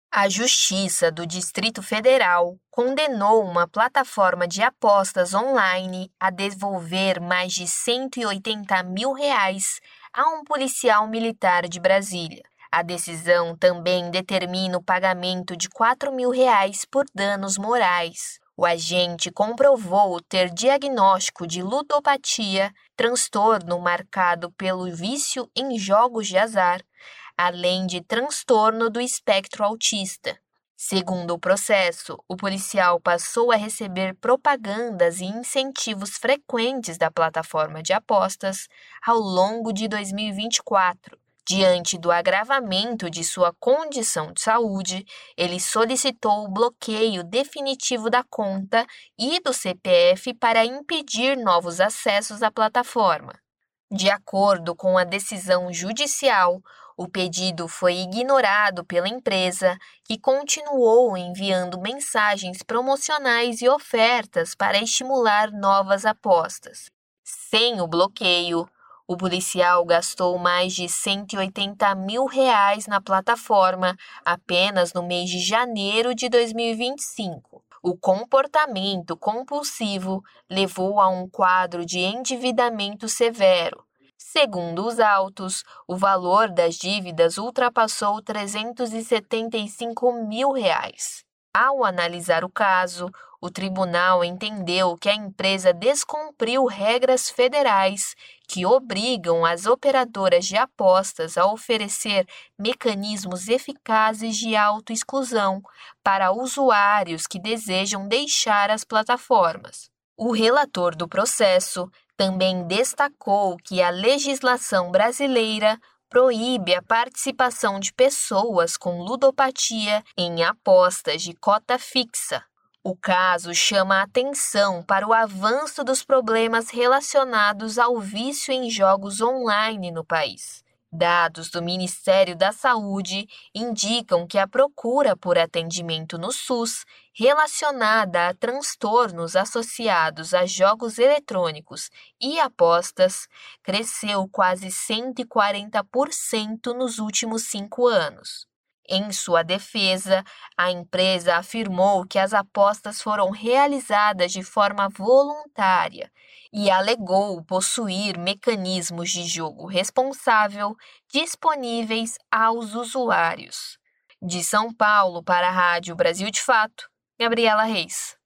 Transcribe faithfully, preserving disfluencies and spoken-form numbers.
A Justiça do Distrito Federal condenou uma plataforma de apostas online a devolver mais de cento e oitenta mil reais a um policial militar de Brasília. A decisão também determina o pagamento de quatro mil reais por danos morais. O agente comprovou ter diagnóstico de ludopatia, transtorno marcado pelo vício em jogos de azar, além de transtorno do espectro autista. Segundo o processo, o policial passou a receber propagandas e incentivos frequentes da plataforma de apostas ao longo de dois mil e vinte e quatro. Diante do agravamento de sua condição de saúde, ele solicitou o bloqueio definitivo da conta e do C P F para impedir novos acessos à plataforma. De acordo com a decisão judicial, o pedido foi ignorado pela empresa, que continuou enviando mensagens promocionais e ofertas para estimular novas apostas. Sem o bloqueio, o policial gastou mais de cento e oitenta mil reais na plataforma apenas no mês de janeiro de dois mil e vinte e cinco. O comportamento compulsivo levou a um quadro de endividamento severo. Segundo os autos, o valor das dívidas ultrapassou trezentos e setenta e cinco mil reais. Ao analisar o caso, o tribunal entendeu que a empresa descumpriu regras federais que obrigam as operadoras de apostas a oferecer mecanismos eficazes de autoexclusão para usuários que desejam deixar as plataformas. O relator do processo também destacou que a legislação brasileira proíbe a participação de pessoas com ludopatia em apostas de cota fixa. O caso chama a atenção para o avanço dos problemas relacionados ao vício em jogos online no país. Dados do Ministério da Saúde indicam que a procura por atendimento no SUS relacionada a transtornos associados a jogos eletrônicos e apostas cresceu quase cento e quarenta por cento nos últimos cinco anos. Em sua defesa, a empresa afirmou que as apostas foram realizadas de forma voluntária e alegou possuir mecanismos de jogo responsável disponíveis aos usuários. De São Paulo para a Rádio Brasil de Fato, Gabriela Reis.